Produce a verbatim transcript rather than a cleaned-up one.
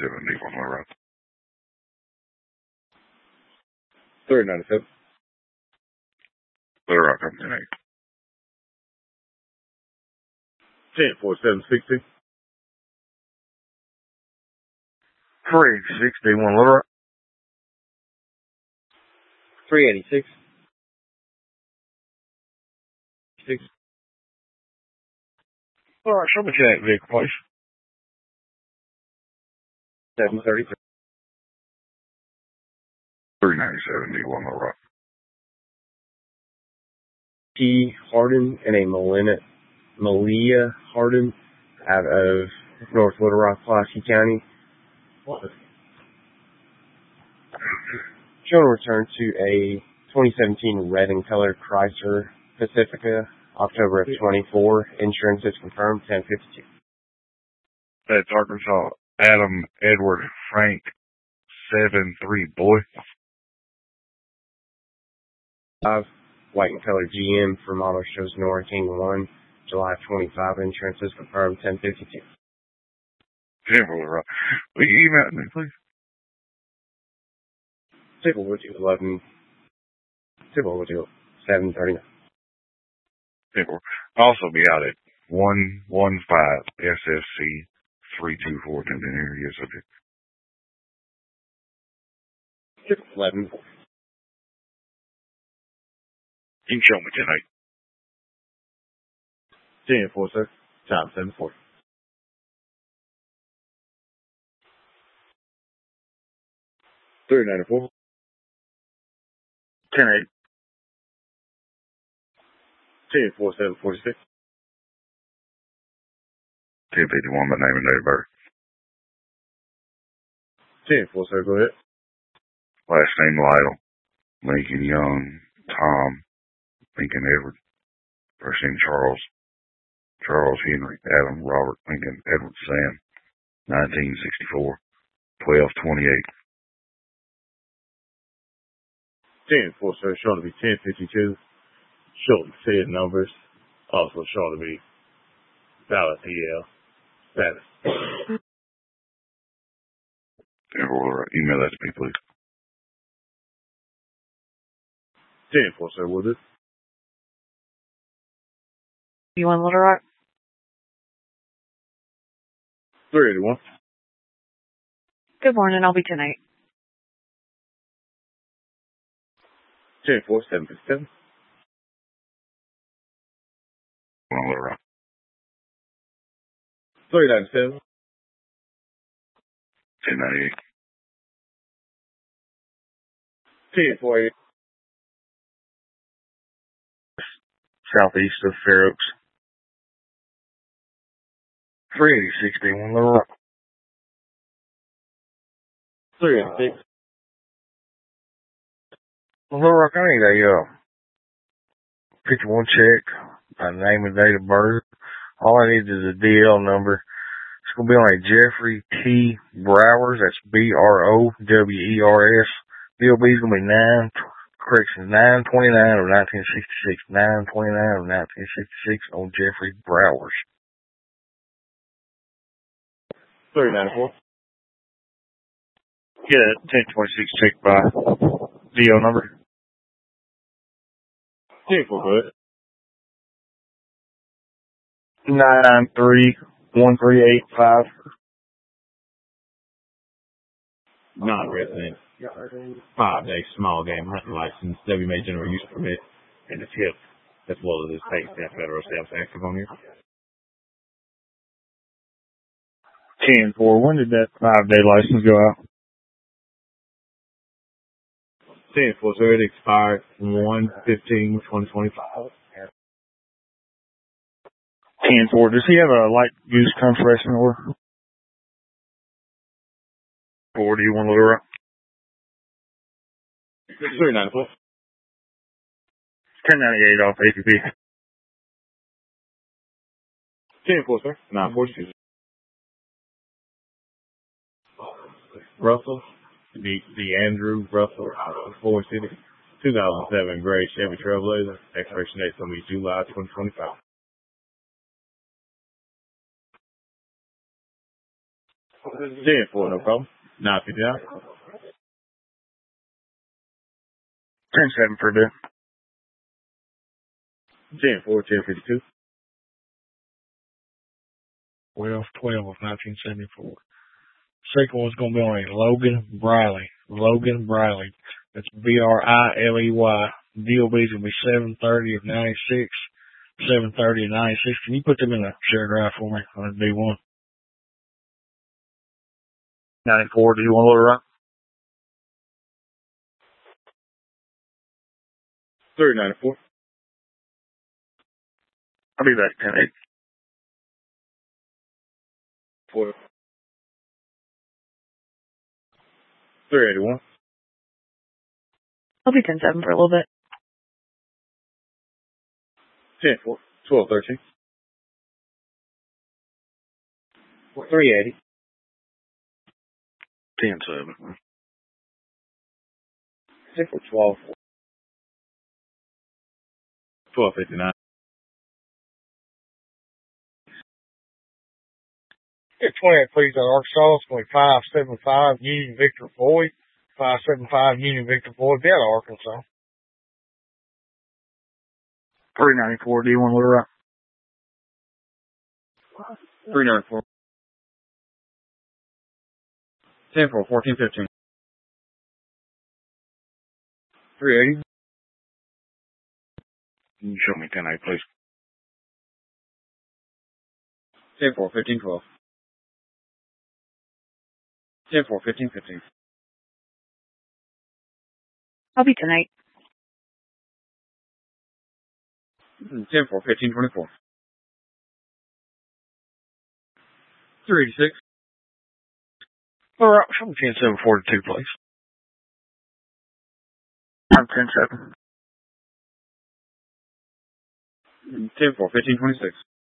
seventy-one Little Rock. three ninety-seven. Little Rock, I'm ten eight. ten forty-seven sixty. three sixty-one Little Rock. three eighty-six. Six. All right, show me that vehicle, please. seven thirty-three. three ninety-seven D one Little Rock. T. Harden and a Melina, Malia Harden out of North Little Rock, Pulaski County. What? Showing a return to a twenty seventeen red and color Chrysler Pacifica, October of twenty-four. Insurance is confirmed, ten fifty-two. That's Arkansas. Adam Edward Frank seven three boy. Five white and color G M from Auto Shows North, King one, July twenty-five. Insurance is confirmed, ten fifty-two. ten Little Rock. Will you email me, please? Table would you eleven. Table would you seven thirty-nine. Table. Also be out at one one five S S C three two four Tempton area subject. Table eleven. You can show me tonight. ten four sir. Time seven forty. three ninety-four. ten eight. ten four seven forty-six. ten fifty-one, my name and date of birth. ten four sir, go ahead. Last name Lytle. Lincoln Young. Tom. Lincoln Edward. First name Charles. Charles Henry. Adam Robert Lincoln Edward Sam. nineteen sixty-four. twelve twenty-eight. ten four sir, showing to be ten fifty-two. Showing said numbers. Also showing to be valid P L. Status. Or email that to me, please. ten four sir, will do. You want Little Rock? three eighty-one. Good morning, I'll be tonight. ten four seven fifty-seven. One Little Rock. three ninety-seven. ten ninety-eight. ten forty. Southeast of Fair Oaks. three eighty-six D one Little Rock. three eighty-six. Little Rock, I need a uh, fifty-one check, my name and date of birth. All I need is a D L number. It's going to be on a Jeffrey T. Browers. That's B R O W E R S. B O B is going to be nine, correction, nine twenty-nine of nineteen sixty-six. nine twenty-nine of nineteen sixty-six on Jeffrey Browers. three ninety-four. Get a ten twenty-six check by D L number. ten four, good. nine three one three eight five. Non-resident. Five-day small game hunting license, W M A general use permit, and a tip, as well as the state and federal sales active on here. ten four. When did that five-day license go out? ten four, sir, it expired one fifteen twenty twenty-five. ten four. Does he have a light use compression order? four, do you want to Little Rock? three ninety-four. ten ninety-eight off A P P. ten four, sir. nine forty-two. Russell. The, the Andrew Russell, Ford City. two thousand seven gray Chevy Trailblazer. Expiration date is going to be July twenty twenty-five. ten four, no problem. nine fifty out. ten seven for a bit. ten four, ten fifty-two. twelve twelve of nineteen seventy-four. Second one's going to be on a Logan Briley. Logan Briley. That's B R I L E Y. D O B's going to be seven thirty of ninety-six. seven thirty of ninety-six. Can you put them in a share drive for me on a D one? ninety-four, do you want to load it up? three ninety-four. I'll be back ten eight. four. three eighty-one. I'll be ten seven for a little bit. ten four. twelve thirteen. three eighty. ten seven. ten four, twelve. twelve fifty-nine. Get twenty-eight, please, out of Arkansas. It's going to be five seven five Union Victor Floyd. five seven five Union Victor Floyd. Be out of Arkansas. three ninety-four, do you want to load it up? three ninety-four. ten four, fourteen fifteen. three eighty. Can you show me ten eight, please? ten four, fifteen twelve. ten four, fifteen fifteen. I'll be tonight. ten four, fifteen twenty-four. three eighty-six. All right, show me ten seven forty-two, please. I'm ten seven. ten four, fifteen twenty-six.